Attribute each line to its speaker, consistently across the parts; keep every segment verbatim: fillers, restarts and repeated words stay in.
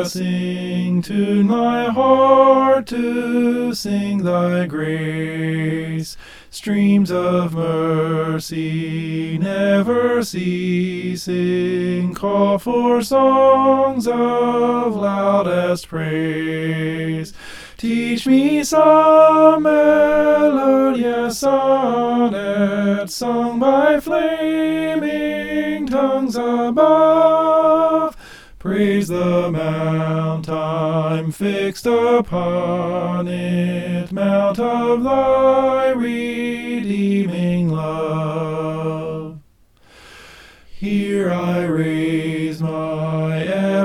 Speaker 1: blessing, tune my heart to sing thy grace. Streams of mercy never ceasing, call for songs of loudest praise. Teach me some melodious sonnet sung by flaming tongues above. Praise the mount I'm fixed upon it, mount of thy redeeming love. Here I raise my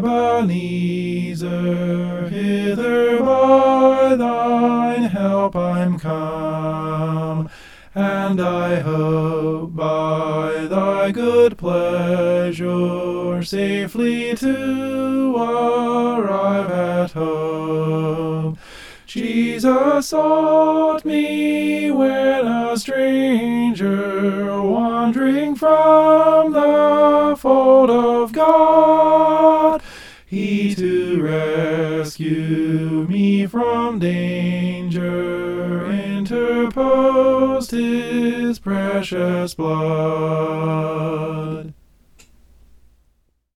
Speaker 1: Ebenezer, hither by thine help I'm come, and I hope by thy good pleasure safely to arrive at home. Jesus sought me when a stranger, wandering from the fold of God. He to rescue me from danger interposed his precious blood.